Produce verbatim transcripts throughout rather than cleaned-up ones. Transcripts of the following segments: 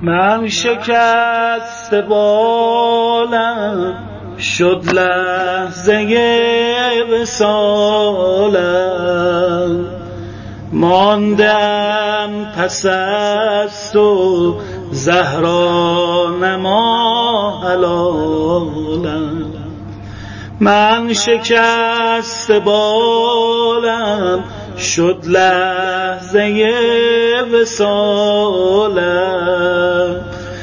من شکست بالم شد لحظه وصالم، ماندم پس از تو زهرا نما حلالم. من شکست بالم شد لحظه وصالم،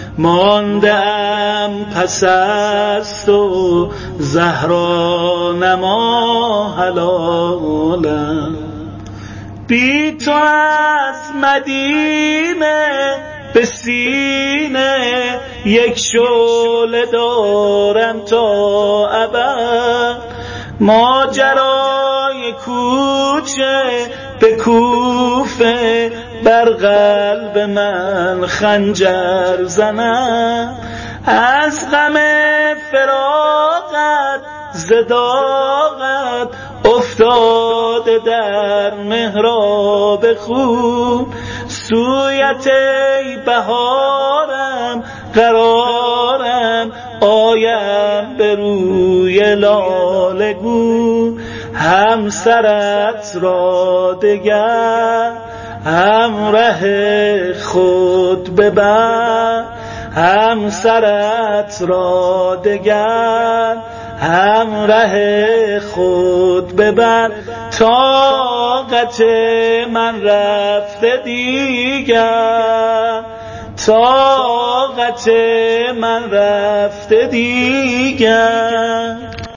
ماندم پس از تو زهرا نما حلالم. بی تو از مدینه به سینه یک شعله دارم تا ابد، ماجرای کوچه به کوفه بر قلب من خنجر زنم. از غم فراقت زداقت افتاده در محراب خون، سویت ای بهارم قرارم آیم به روی لاله گون. همسرت را دگر همره خود ببر، همسرت را دگر همره خود ببر. طاقت من رفته دیگر، طاقت من رفته دیگر.